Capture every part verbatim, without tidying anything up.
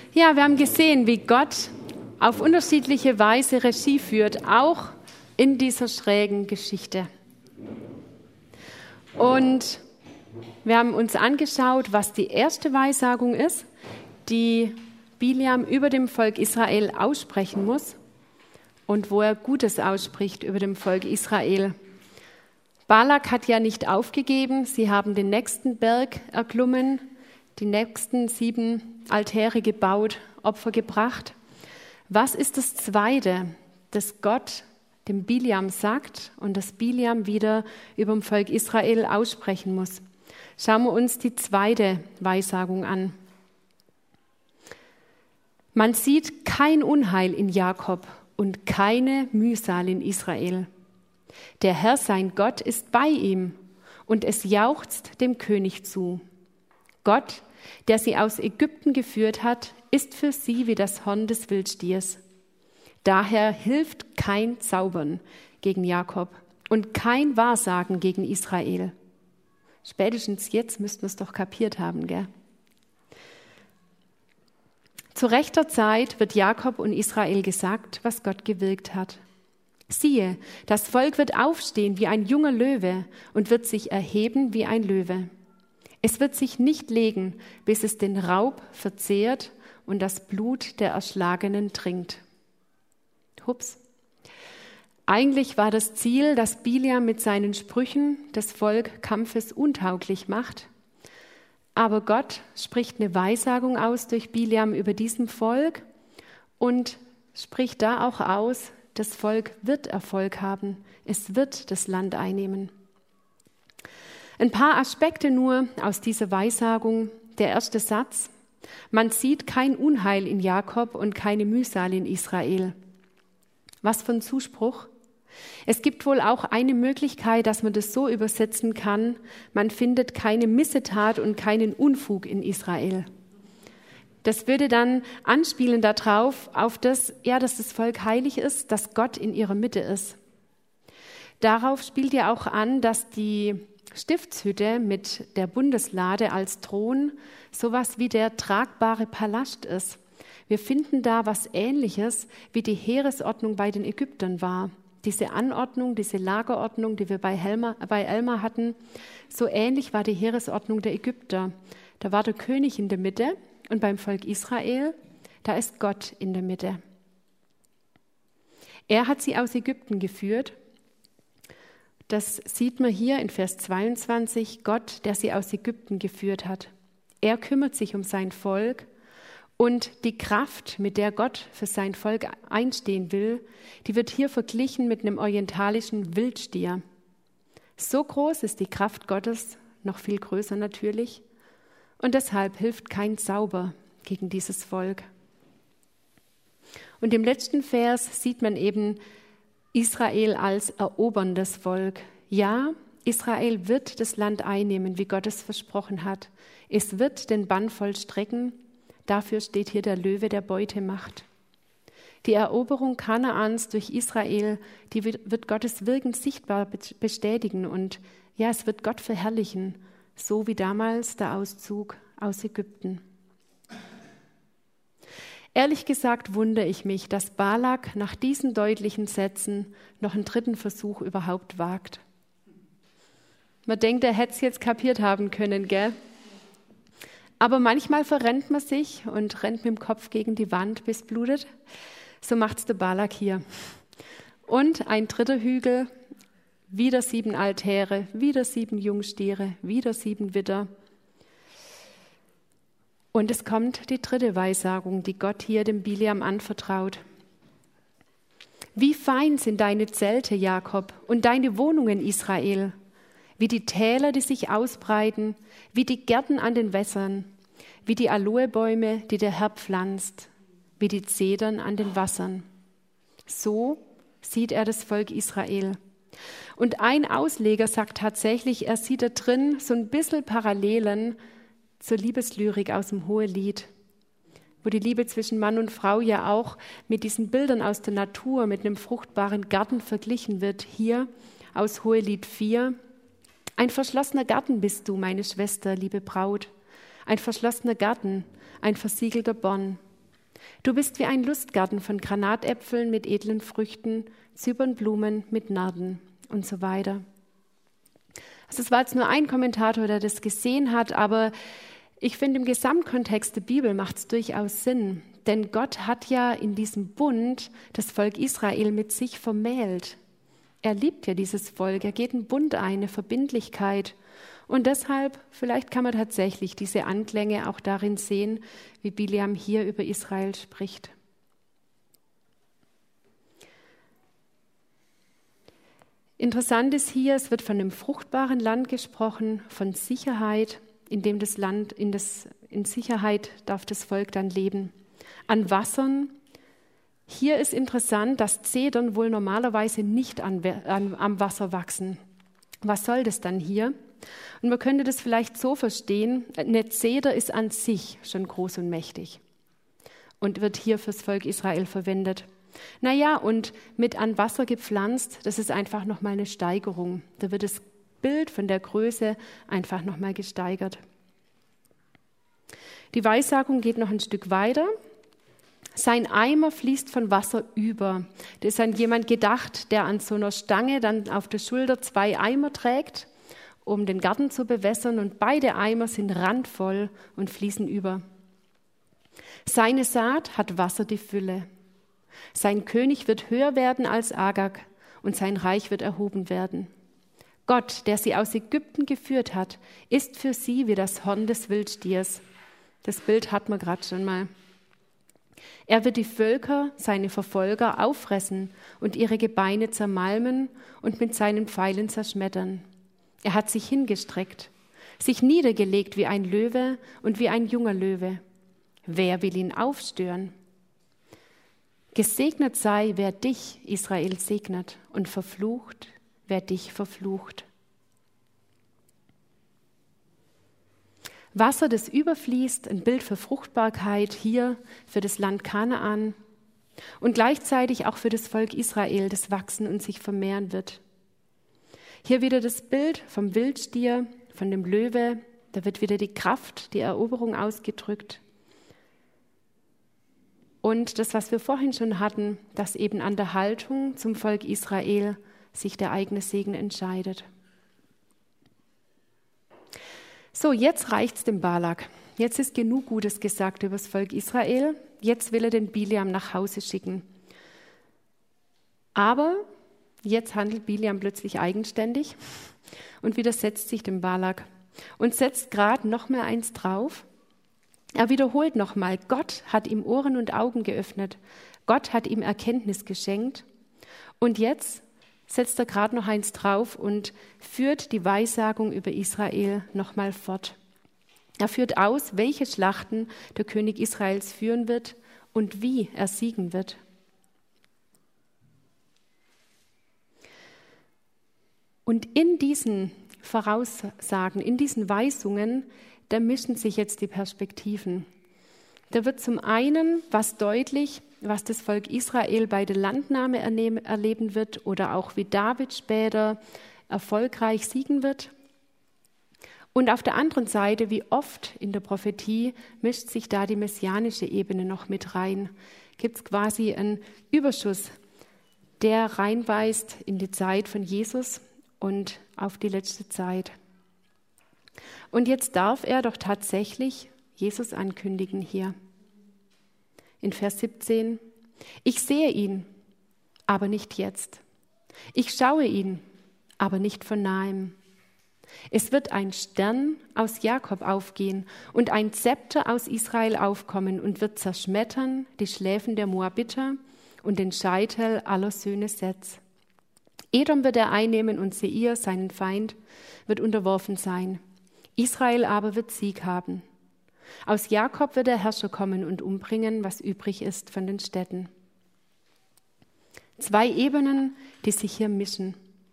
Ja, wir haben gesehen, wie Gott auf unterschiedliche Weise Regie führt, auch in dieser schrägen Geschichte. Und wir haben uns angeschaut, was die erste Weissagung ist, die Bileam über dem Volk Israel aussprechen muss und wo er Gutes ausspricht über dem Volk Israel. Balak hat ja nicht aufgegeben, sie haben den nächsten Berg erklommen, die nächsten sieben Altäre gebaut, Opfer gebracht. Was ist das Zweite, das Gott dem Bileam sagt und das Bileam wieder über dem Volk Israel aussprechen muss? Schauen wir uns die zweite Weissagung an. Man sieht kein Unheil in Jakob und keine Mühsal in Israel. Der Herr, sein Gott, ist bei ihm und es jauchzt dem König zu. Gott, der sie aus Ägypten geführt hat, ist für sie wie das Horn des Wildstiers. Daher hilft kein Zaubern gegen Jakob und kein Wahrsagen gegen Israel. Spätestens jetzt müssten wir es doch kapiert haben, gell? Zu rechter Zeit wird Jakob und Israel gesagt, was Gott gewirkt hat. Siehe, das Volk wird aufstehen wie ein junger Löwe und wird sich erheben wie ein Löwe. Es wird sich nicht legen, bis es den Raub verzehrt und das Blut der Erschlagenen trinkt. Hups. Eigentlich war das Ziel, dass Bileam mit seinen Sprüchen das Volk kampfes untauglich macht. Aber Gott spricht eine Weissagung aus durch Bileam über diesem Volk und spricht da auch aus, das Volk wird Erfolg haben, es wird das Land einnehmen. Ein paar Aspekte nur aus dieser Weissagung. Der erste Satz: Man sieht kein Unheil in Jakob und keine Mühsal in Israel. Was für ein Zuspruch. Es gibt wohl auch eine Möglichkeit, dass man das so übersetzen kann: Man findet keine Missetat und keinen Unfug in Israel. Das würde dann anspielen darauf, auf das, ja, dass das Volk heilig ist, dass Gott in ihrer Mitte ist. Darauf spielt ja auch an, dass die Stiftshütte mit der Bundeslade als Thron sowas wie der tragbare Palast ist. Wir finden da was Ähnliches, wie die Heeresordnung bei den Ägyptern war. Diese Anordnung, diese Lagerordnung, die wir bei, Helma, bei Elma hatten, so ähnlich war die Heeresordnung der Ägypter. Da war der König in der Mitte und beim Volk Israel, da ist Gott in der Mitte. Er hat sie aus Ägypten geführt. Das sieht man hier in Vers zweiundzwanzig, Gott, der sie aus Ägypten geführt hat. Er kümmert sich um sein Volk und die Kraft, mit der Gott für sein Volk einstehen will, die wird hier verglichen mit einem orientalischen Wildstier. So groß ist die Kraft Gottes, noch viel größer natürlich, und deshalb hilft kein Zauber gegen dieses Volk. Und im letzten Vers sieht man eben Israel als eroberndes Volk. Ja, Israel wird das Land einnehmen, wie Gott es versprochen hat. Es wird den Bann vollstrecken. Dafür steht hier der Löwe, der Beute macht. Die Eroberung Kanaans durch Israel, die wird Gottes Wirken sichtbar bestätigen und ja, es wird Gott verherrlichen, so wie damals der Auszug aus Ägypten. Ehrlich gesagt wundere ich mich, dass Balak nach diesen deutlichen Sätzen noch einen dritten Versuch überhaupt wagt. Man denkt, er hätte es jetzt kapiert haben können, gell? Aber manchmal verrennt man sich und rennt mit dem Kopf gegen die Wand, bis blutet. So macht's der Balak hier. Und ein dritter Hügel, wieder sieben Altäre, wieder sieben Jungstiere, wieder sieben Widder. Und es kommt die dritte Weissagung, die Gott hier dem Bileam anvertraut. Wie fein sind deine Zelte, Jakob, und deine Wohnungen, Israel, wie die Täler, die sich ausbreiten, wie die Gärten an den Wässern, wie die Aloebäume, die der Herr pflanzt, wie die Zedern an den Wassern. So sieht er das Volk Israel. Und ein Ausleger sagt tatsächlich, er sieht da drin so ein bisschen Parallelen zur Liebeslyrik aus dem Hohelied, wo die Liebe zwischen Mann und Frau ja auch mit diesen Bildern aus der Natur, mit einem fruchtbaren Garten verglichen wird. Hier aus Hohelied vier. Ein verschlossener Garten bist du, meine Schwester, liebe Braut. Ein verschlossener Garten, ein versiegelter Born. Du bist wie ein Lustgarten von Granatäpfeln mit edlen Früchten, Zybernblumen mit Narden und so weiter. Also es war jetzt nur ein Kommentator, der das gesehen hat, aber ich finde, im Gesamtkontext der Bibel macht es durchaus Sinn. Denn Gott hat ja in diesem Bund das Volk Israel mit sich vermählt. Er liebt ja dieses Volk, er geht einen Bund ein, eine Verbindlichkeit. Und deshalb, vielleicht kann man tatsächlich diese Anklänge auch darin sehen, wie Bileam hier über Israel spricht. Interessant ist hier, es wird von einem fruchtbaren Land gesprochen, von Sicherheit, in dem das Land, in, das, in Sicherheit darf das Volk dann leben. An Wassern. Hier ist interessant, dass Zedern wohl normalerweise nicht an, an, am Wasser wachsen. Was soll das dann hier? Und man könnte das vielleicht so verstehen, eine Zeder ist an sich schon groß und mächtig und wird hier fürs Volk Israel verwendet. Naja, und mit an Wasser gepflanzt, das ist einfach nochmal eine Steigerung. Da wird das Bild von der Größe einfach nochmal gesteigert. Die Weissagung geht noch ein Stück weiter. Sein Eimer fließt von Wasser über. Das ist an jemand gedacht, der an so einer Stange dann auf der Schulter zwei Eimer trägt, um den Garten zu bewässern, und beide Eimer sind randvoll und fließen über. Seine Saat hat Wasser die Fülle. Sein König wird höher werden als Agag und sein Reich wird erhoben werden. Gott, der sie aus Ägypten geführt hat, ist für sie wie das Horn des Wildstiers. Das Bild hat man gerade schon mal. Er wird die Völker, seine Verfolger, auffressen und ihre Gebeine zermalmen und mit seinen Pfeilen zerschmettern. Er hat sich hingestreckt, sich niedergelegt wie ein Löwe und wie ein junger Löwe. Wer will ihn aufstören? Gesegnet sei, wer dich, Israel, segnet, und verflucht, wer dich verflucht. Wasser, das überfließt, ein Bild für Fruchtbarkeit hier für das Land Kanaan und gleichzeitig auch für das Volk Israel, das wachsen und sich vermehren wird. Hier wieder das Bild vom Wildstier, von dem Löwe, da wird wieder die Kraft, die Eroberung ausgedrückt. Und das, was wir vorhin schon hatten, dass eben an der Haltung zum Volk Israel sich der eigene Segen entscheidet. So, jetzt reicht's dem Balak. Jetzt ist genug Gutes gesagt über das Volk Israel. Jetzt will er den Bileam nach Hause schicken. Aber jetzt handelt Bileam plötzlich eigenständig und widersetzt sich dem Balak und setzt gerade noch mehr eins drauf. Er wiederholt nochmal, Gott hat ihm Ohren und Augen geöffnet. Gott hat ihm Erkenntnis geschenkt. Und jetzt setzt er gerade noch eins drauf und führt die Weissagung über Israel nochmal fort. Er führt aus, welche Schlachten der König Israels führen wird und wie er siegen wird. Und in diesen Voraussagen, in diesen Weisungen, da mischen sich jetzt die Perspektiven. Da wird zum einen was deutlich, was das Volk Israel bei der Landnahme erleben wird oder auch wie David später erfolgreich siegen wird. Und auf der anderen Seite, wie oft in der Prophetie, mischt sich da die messianische Ebene noch mit rein. Gibt es quasi einen Überschuss, der reinweist in die Zeit von Jesus und auf die letzte Zeit. Und jetzt darf er doch tatsächlich Jesus ankündigen hier. In Vers siebzehn, ich sehe ihn, aber nicht jetzt. Ich schaue ihn, aber nicht von nahem. Es wird ein Stern aus Jakob aufgehen und ein Zepter aus Israel aufkommen und wird zerschmettern die Schläfen der Moabiter und den Scheitel aller Söhne Seths. Edom wird er einnehmen und Seir, seinen Feind, wird unterworfen sein. Israel aber wird Sieg haben. Aus Jakob wird der Herrscher kommen und umbringen, was übrig ist von den Städten. Zwei Ebenen, die sich hier mischen.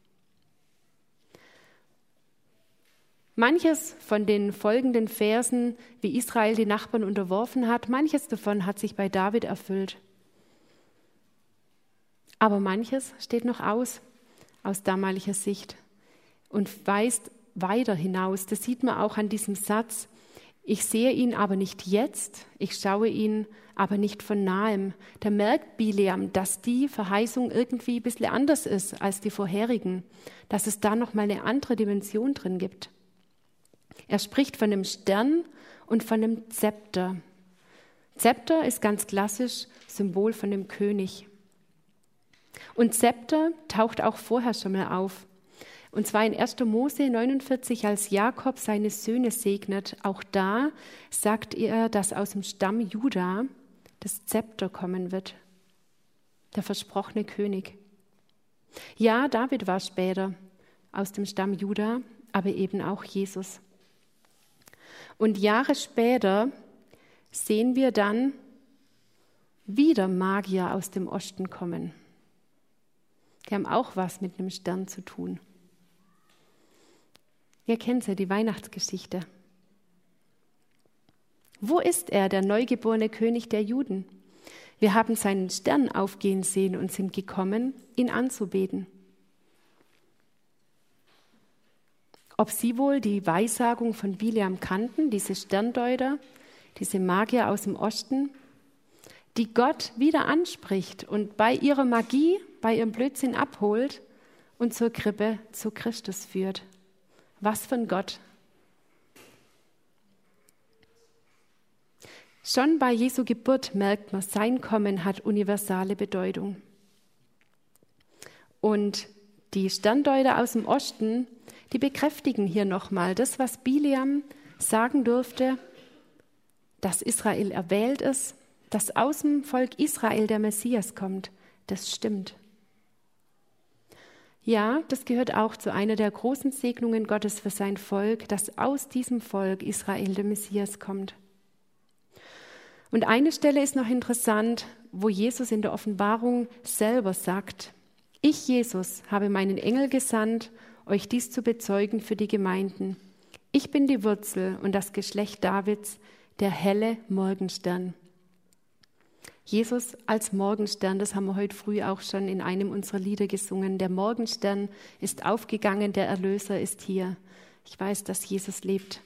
Manches von den folgenden Versen, wie Israel die Nachbarn unterworfen hat, manches davon hat sich bei David erfüllt. Aber manches steht noch aus, aus damaliger Sicht und weist weiter hinaus. Das sieht man auch an diesem Satz, Ich sehe ihn aber nicht jetzt, ich schaue ihn aber nicht von nahem. Da merkt Bileam, dass die Verheißung irgendwie ein bisschen anders ist als die vorherigen, dass es da nochmal eine andere Dimension drin gibt. Er spricht von dem Stern und von dem Zepter. Zepter ist ganz klassisch Symbol von dem König. Und Zepter taucht auch vorher schon mal auf. Und zwar in erster Mose neunundvierzig, als Jakob seine Söhne segnet. Auch da sagt er, dass aus dem Stamm Juda das Zepter kommen wird. Der versprochene König. Ja, David war später aus dem Stamm Juda, aber eben auch Jesus. Und Jahre später sehen wir dann wieder Magier aus dem Osten kommen. Die haben auch was mit einem Stern zu tun. Ihr kennt ja die Weihnachtsgeschichte. Wo ist er, der neugeborene König der Juden? Wir haben seinen Stern aufgehen sehen und sind gekommen, ihn anzubeten. Ob sie wohl die Weissagung von Bileam kannten, diese Sterndeuter, diese Magier aus dem Osten, die Gott wieder anspricht und bei ihrer Magie, bei ihrem Blödsinn abholt und zur Krippe zu Christus führt. Was für ein Gott. Schon bei Jesu Geburt merkt man, sein Kommen hat universale Bedeutung. Und die Sterndeuter aus dem Osten, die bekräftigen hier nochmal das, was Bileam sagen durfte, dass Israel erwählt ist, dass aus dem Volk Israel der Messias kommt. Das stimmt. Ja, das gehört auch zu einer der großen Segnungen Gottes für sein Volk, dass aus diesem Volk Israel der Messias kommt. Und eine Stelle ist noch interessant, wo Jesus in der Offenbarung selber sagt, ich, Jesus, habe meinen Engel gesandt, euch dies zu bezeugen für die Gemeinden. Ich bin die Wurzel und das Geschlecht Davids, der helle Morgenstern. Jesus als Morgenstern, das haben wir heute früh auch schon in einem unserer Lieder gesungen. Der Morgenstern ist aufgegangen, der Erlöser ist hier. Ich weiß, dass Jesus lebt.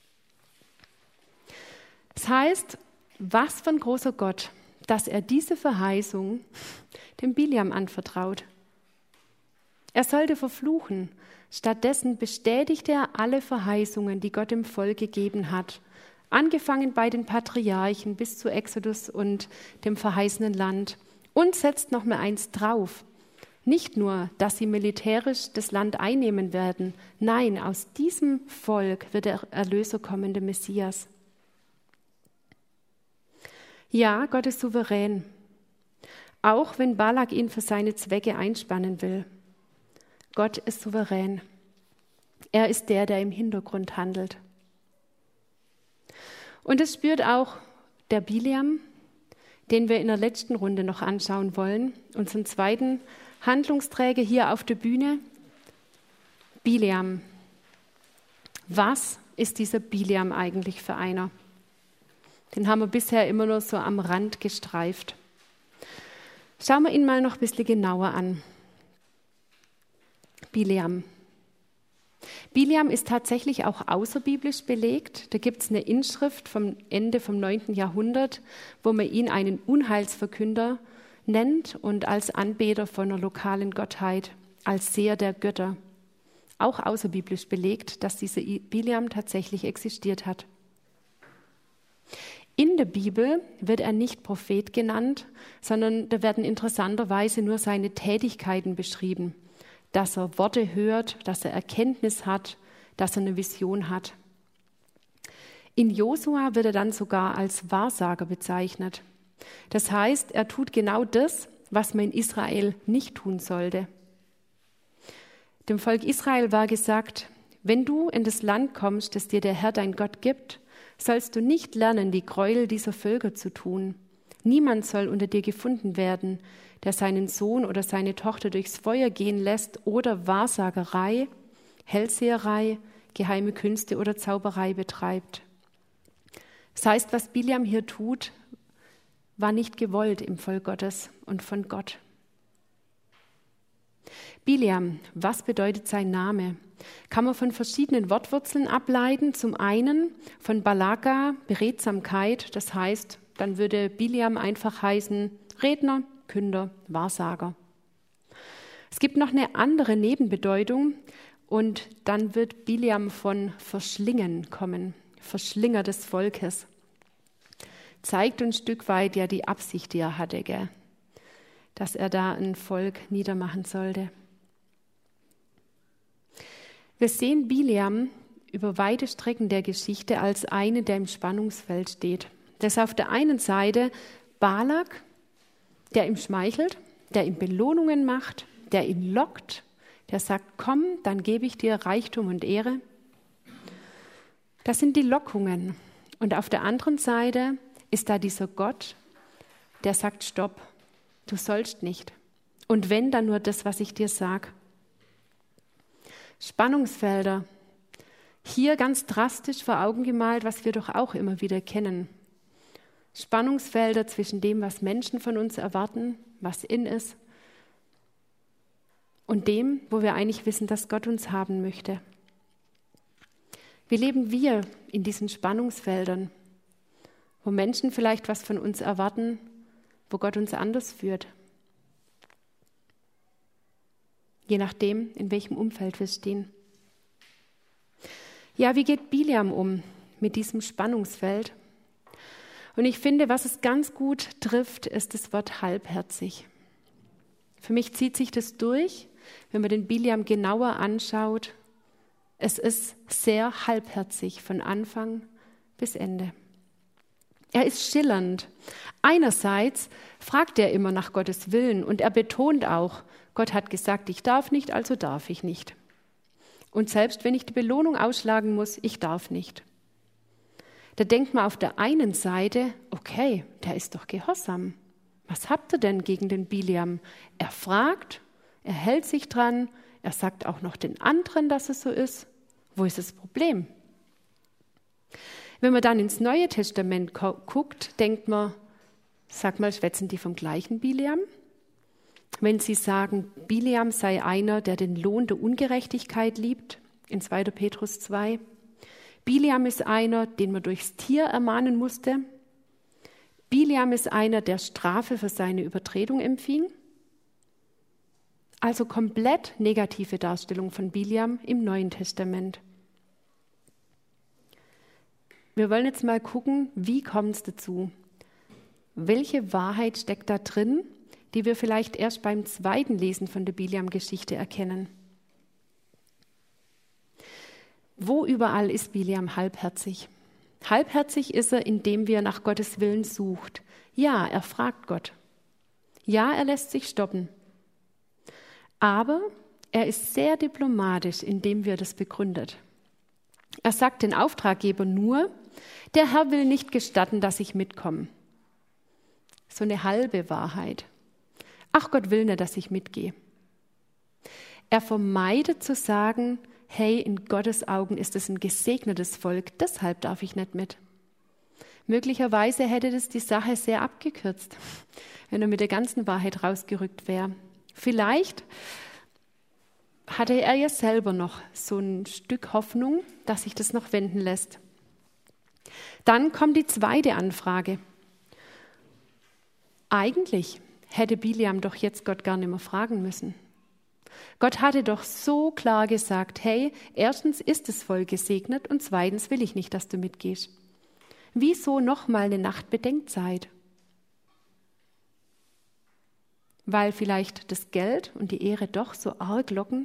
Das heißt, was für ein großer Gott, dass er diese Verheißung dem Bileam anvertraut. Er sollte verfluchen. Stattdessen bestätigte er alle Verheißungen, die Gott dem Volk gegeben hat. Angefangen bei den Patriarchen bis zu Exodus und dem verheißenen Land. Und setzt noch mal eins drauf. Nicht nur, dass sie militärisch das Land einnehmen werden. Nein, aus diesem Volk wird der Erlöser kommen, der Messias. Ja, Gott ist souverän. Auch wenn Balak ihn für seine Zwecke einspannen will. Gott ist souverän. Er ist der, der im Hintergrund handelt. Und es spürt auch der Bileam, den wir in der letzten Runde noch anschauen wollen, unseren zweiten Handlungsträger hier auf der Bühne, Bileam. Was ist dieser Bileam eigentlich für einer? Den haben wir bisher immer nur so am Rand gestreift. Schauen wir ihn mal noch ein bisschen genauer an. Bileam. Bileam ist tatsächlich auch außerbiblisch belegt. Da gibt es eine Inschrift vom Ende vom neunten Jahrhundert, wo man ihn einen Unheilsverkünder nennt und als Anbeter von einer lokalen Gottheit, als Seher der Götter. Auch außerbiblisch belegt, dass dieser Bileam tatsächlich existiert hat. In der Bibel wird er nicht Prophet genannt, sondern da werden interessanterweise nur seine Tätigkeiten beschrieben. Dass er Worte hört, dass er Erkenntnis hat, dass er eine Vision hat. In Josua wird er dann sogar als Wahrsager bezeichnet. Das heißt, er tut genau das, was man in Israel nicht tun sollte. Dem Volk Israel war gesagt, wenn du in das Land kommst, das dir der Herr dein Gott gibt, sollst du nicht lernen, die Gräuel dieser Völker zu tun. Niemand soll unter dir gefunden werden, der seinen Sohn oder seine Tochter durchs Feuer gehen lässt oder Wahrsagerei, Hellseherei, geheime Künste oder Zauberei betreibt. Das heißt, was Bileam hier tut, war nicht gewollt im Volk Gottes und von Gott. Biliam, was bedeutet sein Name? Kann man von verschiedenen Wortwurzeln ableiten. Zum einen von Balaka, Beredsamkeit, das heißt, dann würde Biliam einfach heißen Redner, Künder, Wahrsager. Es gibt noch eine andere Nebenbedeutung und dann wird Biliam von Verschlingen kommen, Verschlinger des Volkes. Zeigt ein Stück weit ja die Absicht, die er hatte, gell? Dass er da ein Volk niedermachen sollte. Wir sehen Biliam über weite Strecken der Geschichte als einen, der im Spannungsfeld steht. Das ist auf der einen Seite Balak, der ihm schmeichelt, der ihm Belohnungen macht, der ihn lockt, der sagt, komm, dann gebe ich dir Reichtum und Ehre. Das sind die Lockungen. Und auf der anderen Seite ist da dieser Gott, der sagt, stopp, du sollst nicht. Und wenn, dann nur das, was ich dir sage. Spannungsfelder. Hier ganz drastisch vor Augen gemalt, was wir doch auch immer wieder kennen. Spannungsfelder zwischen dem, was Menschen von uns erwarten, was in ist, und dem, wo wir eigentlich wissen, dass Gott uns haben möchte. Wie leben wir in diesen Spannungsfeldern, wo Menschen vielleicht was von uns erwarten, wo Gott uns anders führt? Je nachdem, in welchem Umfeld wir stehen. Ja, wie geht Biliam um mit diesem Spannungsfeld? Und ich finde, was es ganz gut trifft, ist das Wort halbherzig. Für mich zieht sich das durch, wenn man den Biliam genauer anschaut. Es ist sehr halbherzig von Anfang bis Ende. Er ist schillernd. Einerseits fragt er immer nach Gottes Willen und er betont auch, Gott hat gesagt, ich darf nicht, also darf ich nicht. Und selbst wenn ich die Belohnung ausschlagen muss, ich darf nicht. Da denkt man auf der einen Seite, okay, der ist doch gehorsam. Was habt ihr denn gegen den Biliam? Er fragt, er hält sich dran, er sagt auch noch den anderen, dass es so ist. Wo ist das Problem? Wenn man dann ins Neue Testament guckt, denkt man, sag mal, schwätzen die vom gleichen Biliam? Wenn sie sagen, Biliam sei einer, der den Lohn der Ungerechtigkeit liebt, in zweiter Petrus zwei. Biliam ist einer, den man durchs Tier ermahnen musste. Biliam ist einer, der Strafe für seine Übertretung empfing. Also komplett negative Darstellung von Biliam im Neuen Testament. Wir wollen jetzt mal gucken, wie kommt es dazu? Welche Wahrheit steckt da drin, die wir vielleicht erst beim zweiten Lesen von der Biliam-Geschichte erkennen? Wo überall ist Biliam halbherzig? Halbherzig ist er, indem wir nach Gottes Willen sucht. Ja, er fragt Gott. Ja, er lässt sich stoppen. Aber er ist sehr diplomatisch, indem wir das begründet. Er sagt den Auftraggeber nur, der Herr will nicht gestatten, dass ich mitkomme. So eine halbe Wahrheit. Ach, Gott will nicht, dass ich mitgehe. Er vermeidet zu sagen, hey, in Gottes Augen ist es ein gesegnetes Volk, deshalb darf ich nicht mit. Möglicherweise hätte das die Sache sehr abgekürzt, wenn er mit der ganzen Wahrheit rausgerückt wäre. Vielleicht hatte er ja selber noch so ein Stück Hoffnung, dass sich das noch wenden lässt. Dann kommt die zweite Anfrage. Eigentlich hätte Biliam doch jetzt Gott gar nicht mehr fragen müssen. Gott hatte doch so klar gesagt, hey, erstens ist das Volk gesegnet und zweitens will ich nicht, dass du mitgehst. Wieso noch mal eine Nacht Bedenkzeit? Weil vielleicht das Geld und die Ehre doch so arg locken?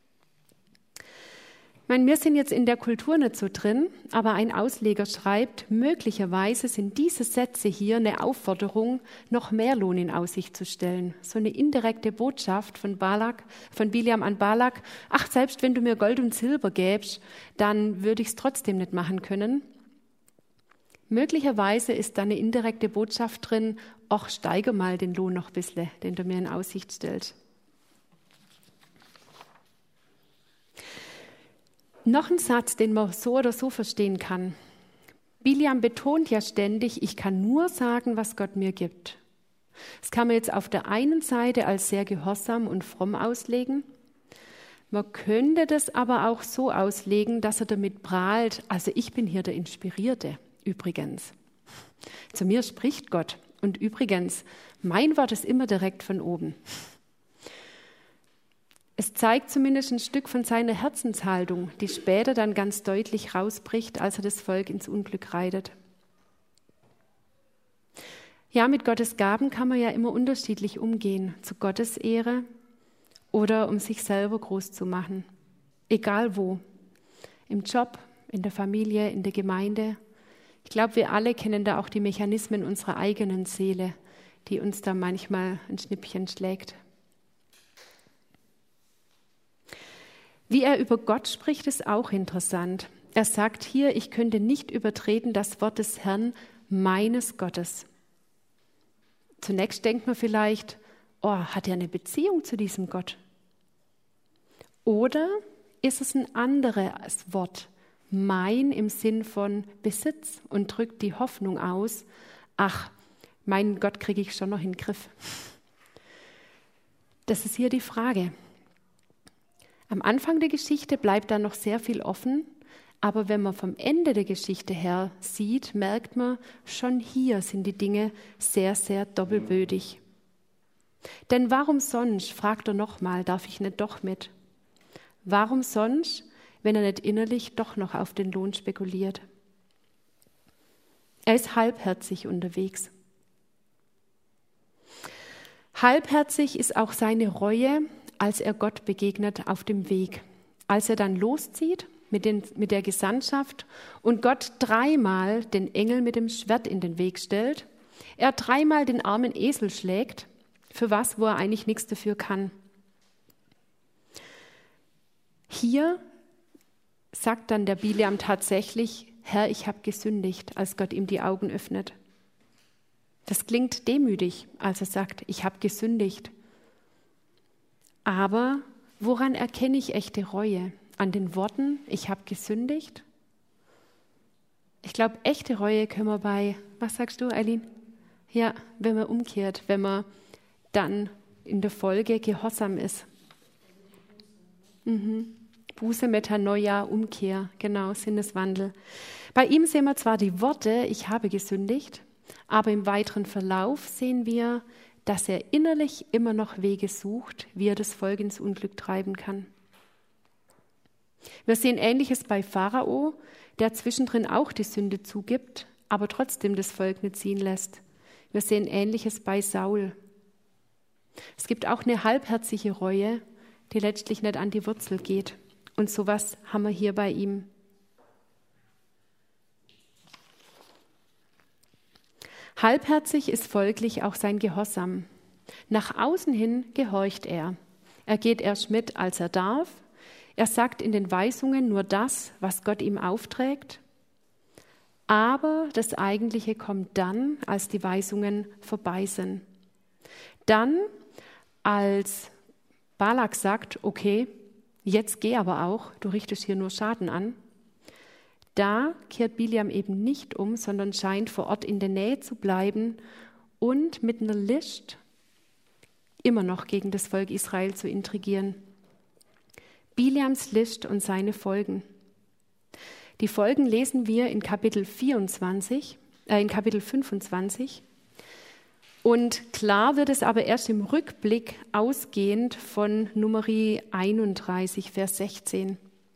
Ich meine, wir sind jetzt in der Kultur nicht so drin, aber ein Ausleger schreibt, möglicherweise sind diese Sätze hier eine Aufforderung, noch mehr Lohn in Aussicht zu stellen. So eine indirekte Botschaft von Balak, von Biliam an Balak, ach, selbst wenn du mir Gold und Silber gäbst, dann würde ich es trotzdem nicht machen können. Möglicherweise ist da eine indirekte Botschaft drin, ach, steige mal den Lohn noch ein bisschen, den du mir in Aussicht stellst. Noch ein Satz, den man so oder so verstehen kann. Biliam betont ja ständig, ich kann nur sagen, was Gott mir gibt. Das kann man jetzt auf der einen Seite als sehr gehorsam und fromm auslegen. Man könnte das aber auch so auslegen, dass er damit prahlt, also ich bin hier der Inspirierte, übrigens. Zu mir spricht Gott und übrigens, mein Wort ist immer direkt von oben. Es zeigt zumindest ein Stück von seiner Herzenshaltung, die später dann ganz deutlich rausbricht, als er das Volk ins Unglück reitet. Ja, mit Gottes Gaben kann man ja immer unterschiedlich umgehen, zu Gottes Ehre oder um sich selber groß zu machen. Egal wo, im Job, in der Familie, in der Gemeinde. Ich glaube, wir alle kennen da auch die Mechanismen unserer eigenen Seele, die uns da manchmal ein Schnippchen schlägt. Wie er über Gott spricht, ist auch interessant. Er sagt hier, ich könnte nicht übertreten das Wort des Herrn, meines Gottes. Zunächst denkt man vielleicht, oh, hat er eine Beziehung zu diesem Gott? Oder ist es ein anderes Wort, mein im Sinn von Besitz und drückt die Hoffnung aus, ach, meinen Gott kriege ich schon noch in den Griff. Das ist hier die Frage. Am Anfang der Geschichte bleibt da noch sehr viel offen, aber wenn man vom Ende der Geschichte her sieht, merkt man, schon hier sind die Dinge sehr, sehr doppelbödig. Denn warum sonst, fragt er nochmal, darf ich nicht doch mit? Warum sonst, wenn er nicht innerlich doch noch auf den Lohn spekuliert? Er ist halbherzig unterwegs. Halbherzig ist auch seine Reue, als er Gott begegnet auf dem Weg. Als er dann loszieht mit, den, mit der Gesandtschaft und Gott dreimal den Engel mit dem Schwert in den Weg stellt, er dreimal den armen Esel schlägt, für was, wo er eigentlich nichts dafür kann. Hier sagt dann der Bileam tatsächlich, Herr, ich habe gesündigt, als Gott ihm die Augen öffnet. Das klingt demütig, als er sagt, ich habe gesündigt. Aber woran erkenne ich echte Reue? An den Worten, ich habe gesündigt? Ich glaube, echte Reue können wir bei, was sagst du, Eileen? Ja, wenn man umkehrt, wenn man dann in der Folge gehorsam ist. Mhm. Buße, Metanoia, Umkehr, genau, Sinneswandel. Bei ihm sehen wir zwar die Worte, ich habe gesündigt, aber im weiteren Verlauf sehen wir, dass er innerlich immer noch Wege sucht, wie er das Volk ins Unglück treiben kann. Wir sehen Ähnliches bei Pharao, der zwischendrin auch die Sünde zugibt, aber trotzdem das Volk nicht ziehen lässt. Wir sehen Ähnliches bei Saul. Es gibt auch eine halbherzige Reue, die letztlich nicht an die Wurzel geht. Und sowas haben wir hier bei ihm. Halbherzig ist folglich auch sein Gehorsam. Nach außen hin gehorcht er. Er geht erst mit, als er darf. Er sagt in den Weisungen nur das, was Gott ihm aufträgt. Aber das Eigentliche kommt dann, als die Weisungen vorbei sind. Dann, als Balak sagt, okay, jetzt geh aber auch, du richtest hier nur Schaden an. Da kehrt Bileam eben nicht um, sondern scheint vor Ort in der Nähe zu bleiben und mit einer List immer noch gegen das Volk Israel zu intrigieren. Bileams List und seine Folgen. Die Folgen lesen wir in Kapitel vierundzwanzig, äh, in Kapitel fünfundzwanzig. Und klar wird es aber erst im Rückblick ausgehend von Numeri einunddreißig, Vers sechzehn.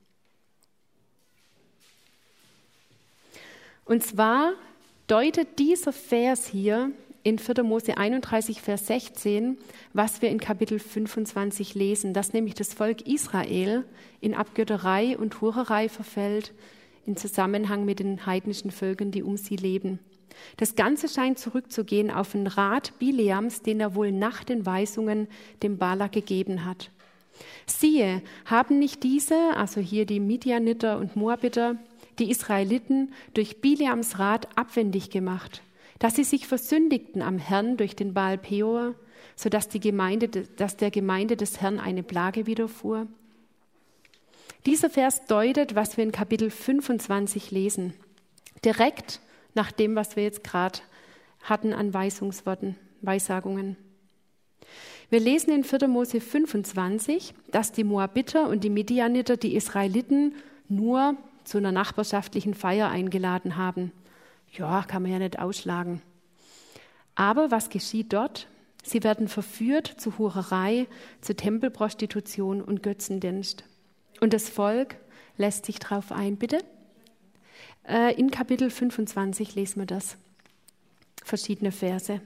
Und zwar deutet dieser Vers hier in vierter Mose einunddreißig, Vers sechzehn, was wir in Kapitel fünfundzwanzig lesen, dass nämlich das Volk Israel in Abgötterei und Hurerei verfällt, in Zusammenhang mit den heidnischen Völkern, die um sie leben. Das Ganze scheint zurückzugehen auf den Rat Bileams, den er wohl nach den Weisungen dem Balak gegeben hat. Siehe, haben nicht diese, also hier die Midianiter und Moabiter, die Israeliten durch Bileams Rat abwendig gemacht, dass sie sich versündigten am Herrn durch den Baal Peor, sodass die Gemeinde, dass der Gemeinde des Herrn eine Plage widerfuhr? Dieser Vers deutet, was wir in Kapitel fünfundzwanzig lesen, direkt nach dem, was wir jetzt gerade hatten an Weisungsworten. Weissagungen. Wir lesen in vierter Mose fünfundzwanzig, dass die Moabiter und die Midianiter die Israeliten nur zu einer nachbarschaftlichen Feier eingeladen haben. Ja, kann man ja nicht ausschlagen. Aber was geschieht dort? Sie werden verführt zu Hurerei, zu Tempelprostitution und Götzendienst. Und das Volk lässt sich drauf ein, bitte? Äh, in Kapitel fünfundzwanzig lesen wir das. Verschiedene Verse.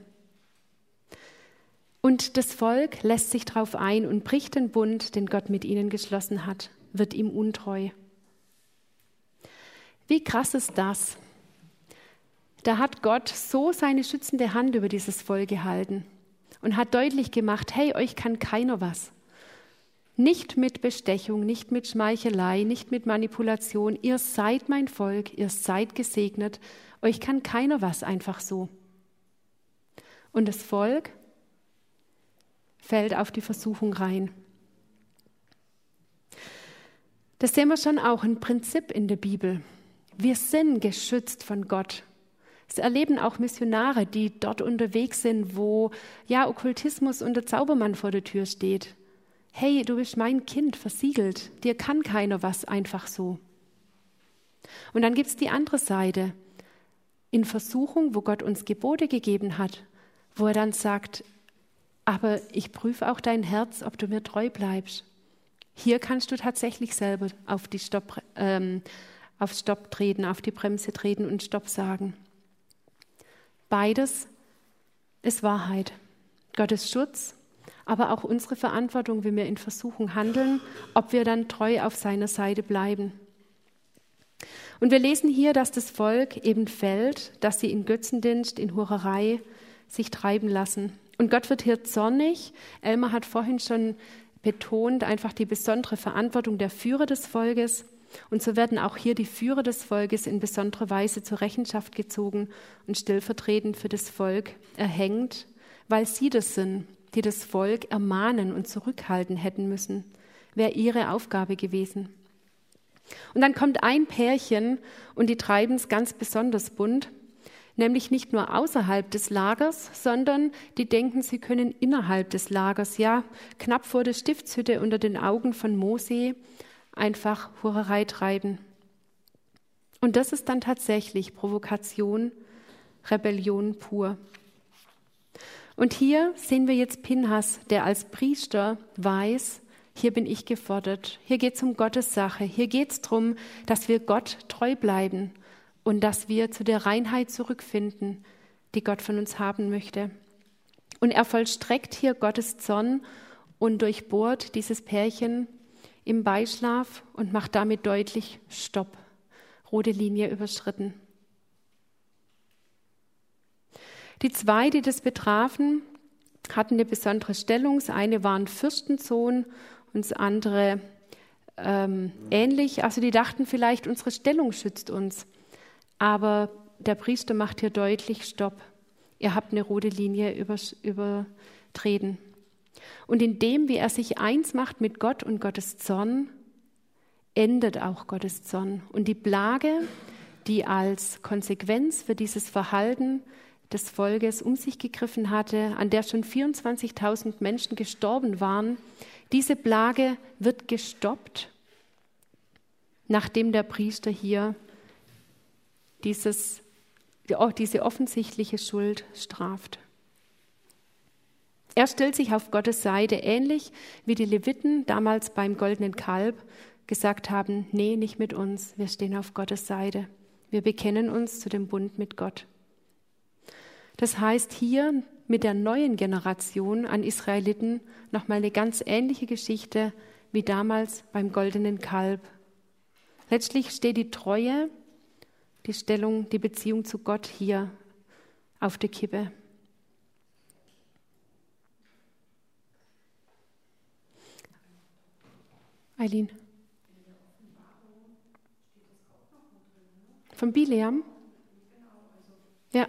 Und das Volk lässt sich drauf ein und bricht den Bund, den Gott mit ihnen geschlossen hat, wird ihm untreu. Wie krass ist das? Da hat Gott so seine schützende Hand über dieses Volk gehalten und hat deutlich gemacht, hey, euch kann keiner was. Nicht mit Bestechung, nicht mit Schmeichelei, nicht mit Manipulation. Ihr seid mein Volk, ihr seid gesegnet. Euch kann keiner was einfach so. Und das Volk fällt auf die Versuchung rein. Das sehen wir schon auch ein Prinzip in der Bibel. Wir sind geschützt von Gott. Es erleben auch Missionare, die dort unterwegs sind, wo ja Okkultismus und der Zaubermann vor der Tür steht. Hey, du bist mein Kind, versiegelt. Dir kann keiner was einfach so. Und dann gibt es die andere Seite. In Versuchung, wo Gott uns Gebote gegeben hat, wo er dann sagt, aber ich prüfe auch dein Herz, ob du mir treu bleibst. Hier kannst du tatsächlich selber auf die Stopp, ähm, auf Stopp treten, auf die Bremse treten und Stopp sagen. Beides ist Wahrheit. Gottes Schutz, aber auch unsere Verantwortung, wenn wir in Versuchung handeln, ob wir dann treu auf seiner Seite bleiben. Und wir lesen hier, dass das Volk eben fällt, dass sie in Götzendienst, in Hurerei sich treiben lassen. Und Gott wird hier zornig. Elmar hat vorhin schon betont, einfach die besondere Verantwortung der Führer des Volkes. Und so werden auch hier die Führer des Volkes in besonderer Weise zur Rechenschaft gezogen und stellvertretend für das Volk erhängt, weil sie das sind, die das Volk ermahnen und zurückhalten hätten müssen. Wäre ihre Aufgabe gewesen. Und dann kommt ein Pärchen und die treiben es ganz besonders bunt, nämlich nicht nur außerhalb des Lagers, sondern die denken, sie können innerhalb des Lagers, ja, knapp vor der Stiftshütte unter den Augen von Mose, einfach Hurerei treiben. Und das ist dann tatsächlich Provokation, Rebellion pur. Und hier sehen wir jetzt Pinhas, der als Priester weiß, hier bin ich gefordert, hier geht es um Gottes Sache, hier geht es darum, dass wir Gott treu bleiben und dass wir zu der Reinheit zurückfinden, die Gott von uns haben möchte. Und er vollstreckt hier Gottes Zorn und durchbohrt dieses Pärchen im Beischlaf und macht damit deutlich, Stopp, rote Linie überschritten. Die zwei, die das betrafen, hatten eine besondere Stellung. Das eine war ein Fürstensohn und das andere ähm, ähnlich. Also die dachten vielleicht, unsere Stellung schützt uns. Aber der Priester macht hier deutlich, Stopp, ihr habt eine rote Linie übertreten. Und in dem, wie er sich eins macht mit Gott und Gottes Zorn, endet auch Gottes Zorn. Und die Plage, die als Konsequenz für dieses Verhalten des Volkes um sich gegriffen hatte, an der schon vierundzwanzigtausend Menschen gestorben waren, diese Plage wird gestoppt, nachdem der Priester hier dieses, diese offensichtliche Schuld straft. Er stellt sich auf Gottes Seite, ähnlich wie die Leviten damals beim goldenen Kalb gesagt haben, nee, nicht mit uns, wir stehen auf Gottes Seite. Wir bekennen uns zu dem Bund mit Gott. Das heißt hier mit der neuen Generation an Israeliten nochmal eine ganz ähnliche Geschichte wie damals beim goldenen Kalb. Letztlich steht die Treue, die Stellung, die Beziehung zu Gott hier auf der Kippe. Eileen. Von Bileam? Ja.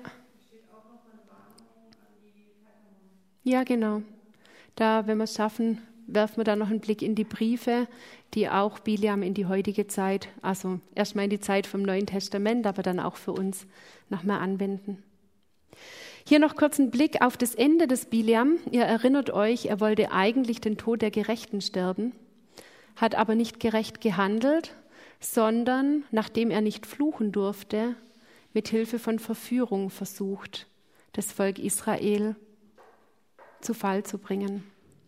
Ja, genau. Da, wenn wir es schaffen, werfen wir da noch einen Blick in die Briefe, die auch Bileam in die heutige Zeit, also erstmal in die Zeit vom Neuen Testament, aber dann auch für uns nochmal anwenden. Hier noch kurz ein Blick auf das Ende des Bileam. Ihr erinnert euch, er wollte eigentlich den Tod der Gerechten sterben, hat aber nicht gerecht gehandelt, sondern, nachdem er nicht fluchen durfte, mit Hilfe von Verführung versucht, das Volk Israel zu Fall zu bringen.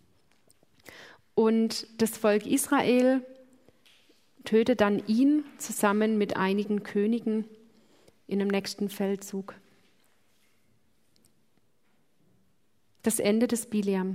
Und das Volk Israel tötet dann ihn zusammen mit einigen Königen in einem nächsten Feldzug. Das Ende des Bileam.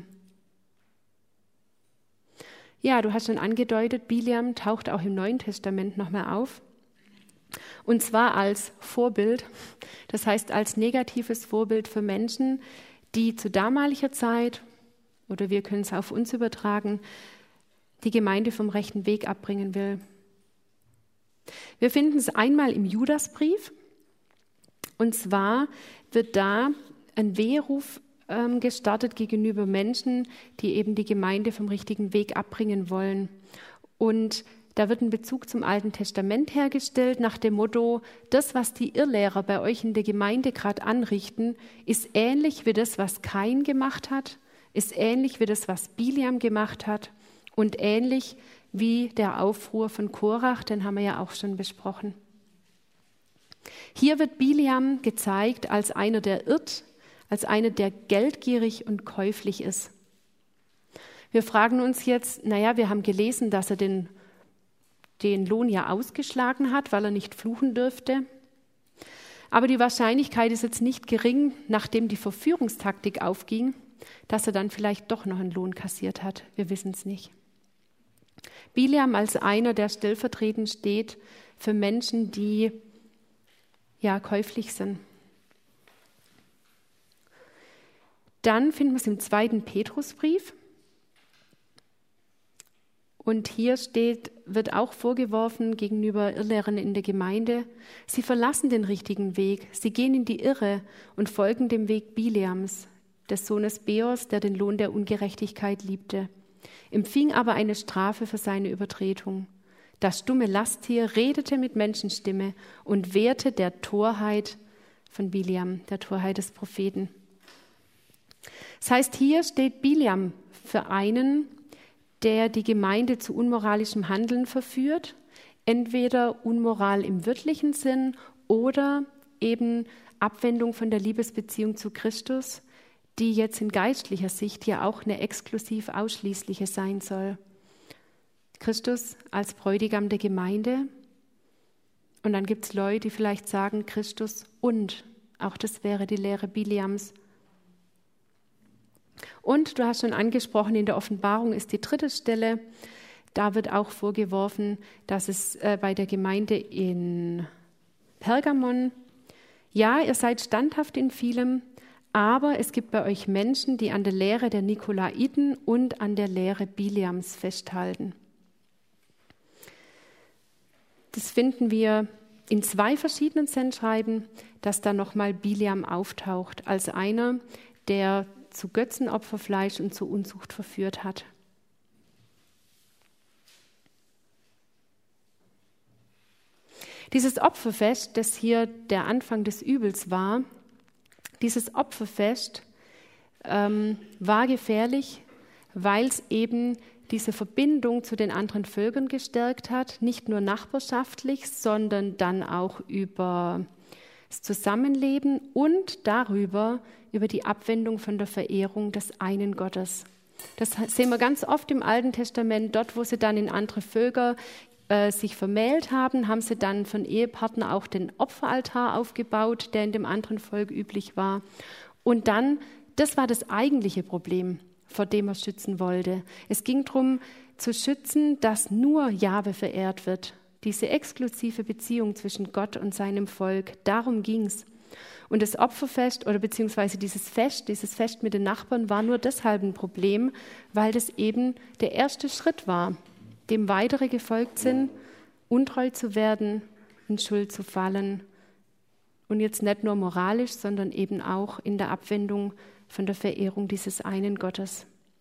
Ja, du hast schon angedeutet, Bileam taucht auch im Neuen Testament nochmal auf. Und zwar als Vorbild, das heißt als negatives Vorbild für Menschen, die zu damaliger Zeit, oder wir können es auf uns übertragen, die Gemeinde vom rechten Weg abbringen will. Wir finden es einmal im Judasbrief, und zwar wird da ein Weheruf ähm, gestartet gegenüber Menschen, die eben die Gemeinde vom richtigen Weg abbringen wollen. Und da wird ein Bezug zum Alten Testament hergestellt nach dem Motto, das, was die Irrlehrer bei euch in der Gemeinde gerade anrichten, ist ähnlich wie das, was Kain gemacht hat, ist ähnlich wie das, was Bileam gemacht hat und ähnlich wie der Aufruhr von Korach, den haben wir ja auch schon besprochen. Hier wird Bileam gezeigt als einer, der irrt, als einer, der geldgierig und käuflich ist. Wir fragen uns jetzt, naja, wir haben gelesen, dass er den, den Lohn ja ausgeschlagen hat, weil er nicht fluchen dürfte. Aber die Wahrscheinlichkeit ist jetzt nicht gering, nachdem die Verführungstaktik aufging, dass er dann vielleicht doch noch einen Lohn kassiert hat. Wir wissen es nicht. Bileam als einer, der stellvertretend steht für Menschen, die ja käuflich sind. Dann finden wir es im zweiten Petrusbrief. Und hier steht, wird auch vorgeworfen gegenüber Irrlehrern in der Gemeinde, sie verlassen den richtigen Weg, sie gehen in die Irre und folgen dem Weg Bileams, des Sohnes Beors, der den Lohn der Ungerechtigkeit liebte, empfing aber eine Strafe für seine Übertretung. Das stumme Lasttier redete mit Menschenstimme und wehrte der Torheit von Bileam, der Torheit des Propheten. Das heißt, hier steht Bileam für einen, der die Gemeinde zu unmoralischem Handeln verführt, entweder Unmoral im wörtlichen Sinn oder eben Abwendung von der Liebesbeziehung zu Christus, die jetzt in geistlicher Sicht ja auch eine exklusiv ausschließliche sein soll. Christus als Bräutigam der Gemeinde, und dann gibt es Leute, die vielleicht sagen Christus und, auch das wäre die Lehre Bileams. Und du hast schon angesprochen, in der Offenbarung ist die dritte Stelle, da wird auch vorgeworfen, dass es äh, bei der Gemeinde in Pergamon, ja, ihr seid standhaft in vielem, aber es gibt bei euch Menschen, die an der Lehre der Nikolaiten und an der Lehre Bileams festhalten. Das finden wir in zwei verschiedenen Sendschreiben, dass da nochmal Bileam auftaucht, als einer, der zu Götzenopferfleisch und zu Unzucht verführt hat. Dieses Opferfest, das hier der Anfang des Übels war, dieses Opferfest ähm, war gefährlich, weil es eben diese Verbindung zu den anderen Völkern gestärkt hat, nicht nur nachbarschaftlich, sondern dann auch über das Zusammenleben und darüber, über die Abwendung von der Verehrung des einen Gottes. Das sehen wir ganz oft im Alten Testament, dort wo sie dann in andere Völker äh, sich vermählt haben, haben sie dann von Ehepartner auch den Opferaltar aufgebaut, der in dem anderen Volk üblich war. Und dann, das war das eigentliche Problem, vor dem er schützen wollte. Es ging darum, zu schützen, dass nur Jahwe verehrt wird. Diese exklusive Beziehung zwischen Gott und seinem Volk, darum ging es. Und das Opferfest oder beziehungsweise dieses Fest, dieses Fest mit den Nachbarn war nur deshalb ein Problem, weil das eben der erste Schritt war, dem weitere gefolgt sind, untreu zu werden, in Schuld zu fallen. Und jetzt nicht nur moralisch, sondern eben auch in der Abwendung von der Verehrung dieses einen Gottes.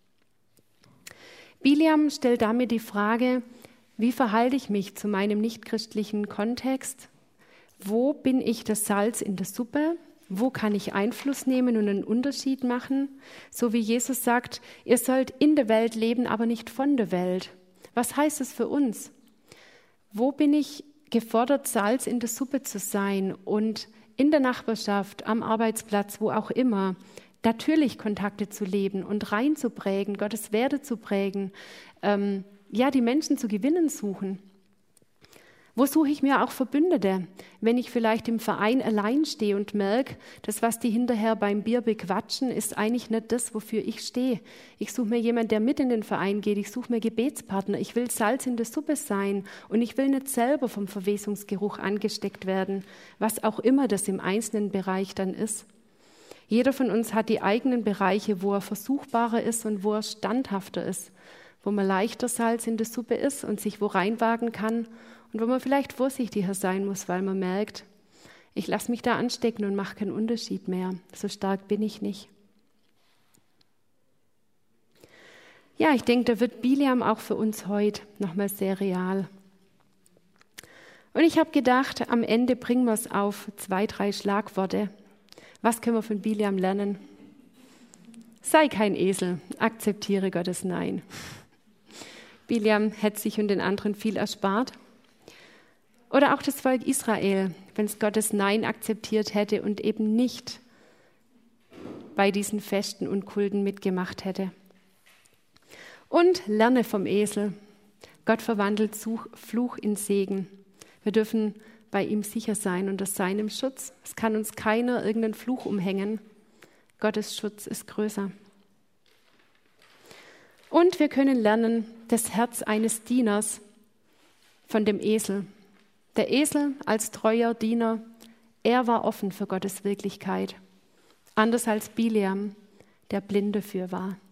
Bileam stellt damit die Frage, wie verhalte ich mich zu meinem nichtchristlichen Kontext? Wo bin ich das Salz in der Suppe Wo kann ich Einfluss nehmen und einen Unterschied machen? So wie Jesus sagt, ihr sollt in der Welt leben, aber nicht von der Welt. Was heißt es für uns? Wo bin ich gefordert, Salz in der Suppe zu sein und in der Nachbarschaft, am Arbeitsplatz, wo auch immer, natürlich Kontakte zu leben und reinzuprägen, Gottes Werte zu prägen, ähm, ja, die Menschen zu gewinnen suchen. Wo suche ich mir auch Verbündete, wenn ich vielleicht im Verein allein stehe und merke, das, was die hinterher beim Bier bequatschen, ist eigentlich nicht das, wofür ich stehe. Ich suche mir jemanden, der mit in den Verein geht. Ich suche mir Gebetspartner. Ich will Salz in der Suppe sein und ich will nicht selber vom Verwesungsgeruch angesteckt werden, was auch immer das im einzelnen Bereich dann ist. Jeder von uns hat die eigenen Bereiche, wo er versuchbarer ist und wo er standhafter ist, wo man leichter Salz in der Suppe ist und sich wo reinwagen kann und wo man vielleicht vorsichtiger sein muss, weil man merkt, ich lasse mich da anstecken und mache keinen Unterschied mehr. So stark bin ich nicht. Ja, ich denke, da wird Bileam auch für uns heute nochmal sehr real. Und ich habe gedacht, am Ende bringen wir es auf zwei, drei Schlagworte. Was können wir von Bileam lernen? Sei kein Esel, akzeptiere Gottes Nein. Bileam hätte sich und den anderen viel erspart. Oder auch das Volk Israel, wenn es Gottes Nein akzeptiert hätte und eben nicht bei diesen Festen und Kulten mitgemacht hätte. Und lerne vom Esel. Gott verwandelt Fluch in Segen. Wir dürfen bei ihm sicher sein unter seinem Schutz. Es kann uns keiner irgendeinen Fluch umhängen. Gottes Schutz ist größer. Und wir können lernen, das Herz eines Dieners von dem Esel. Der Esel als treuer Diener, er war offen für Gottes Wirklichkeit. Anders als Bileam, der blind dafür war.